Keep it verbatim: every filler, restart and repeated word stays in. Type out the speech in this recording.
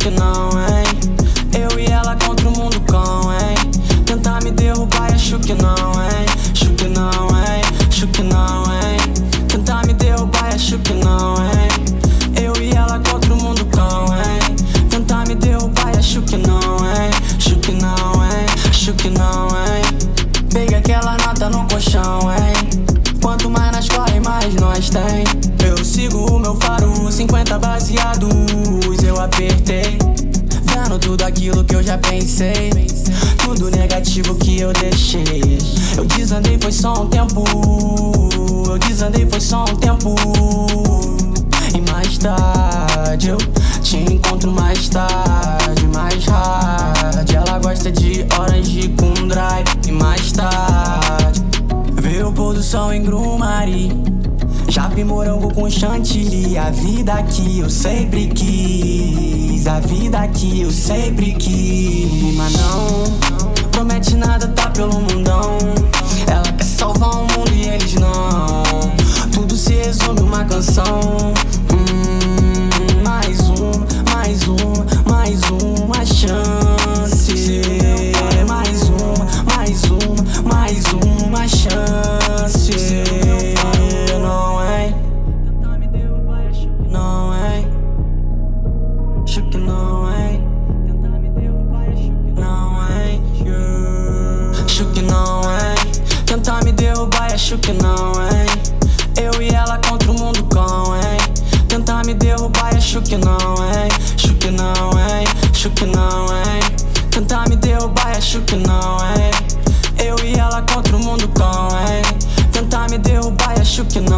que não, hein? Eu e ela contra o mundo cão, hein? Tentar me derrubar e acho que não, hein? Acho que não, hein? Acho que não, hein? Tentar me derrubar e acho que não, hein? Eu e ela contra o mundo cão, hein? Tentar me derrubar e acho que não, hein? Acho que não, hein? Acho que não, hein? Peguei aquela nota no colchão, hein? Quanto mais nós corre, mais nós tem. Eu sigo o meu faro, cinquenta baseados eu apertei, vendo tudo aquilo que eu já pensei, tudo negativo que eu deixei. Eu desandei foi só um tempo, eu desandei foi só um tempo. E mais tarde eu te encontro mais tarde, mais hard. Ela gosta de orange com dry. E mais tarde vê o pôr do sol em Grumari, Japi morango com chantilly. A vida que eu sempre quis, a vida que eu sempre quis. Mas não promete nada, tá pelo mundão. Ela quer salvar o mundo e eles não. Tudo se resume uma canção. Hum, mais um, mais um, mais uma chance. Mais um, mais um, mais uma chance. Não, hein? Não, hein? Acho que não, hein? Não, hein? Acho que não, hein? Tentar me derrubar e acho que não, hein? Eu e ela contra o mundo cão, hein? Tentar me derrubar e acho que não, hein? Acho que não, hein? Acho que não, hein? Tentar me derrubar e acho que não, hein? Eu e ela contra o mundo cão, hein? Tentar me derrubar e acho que não.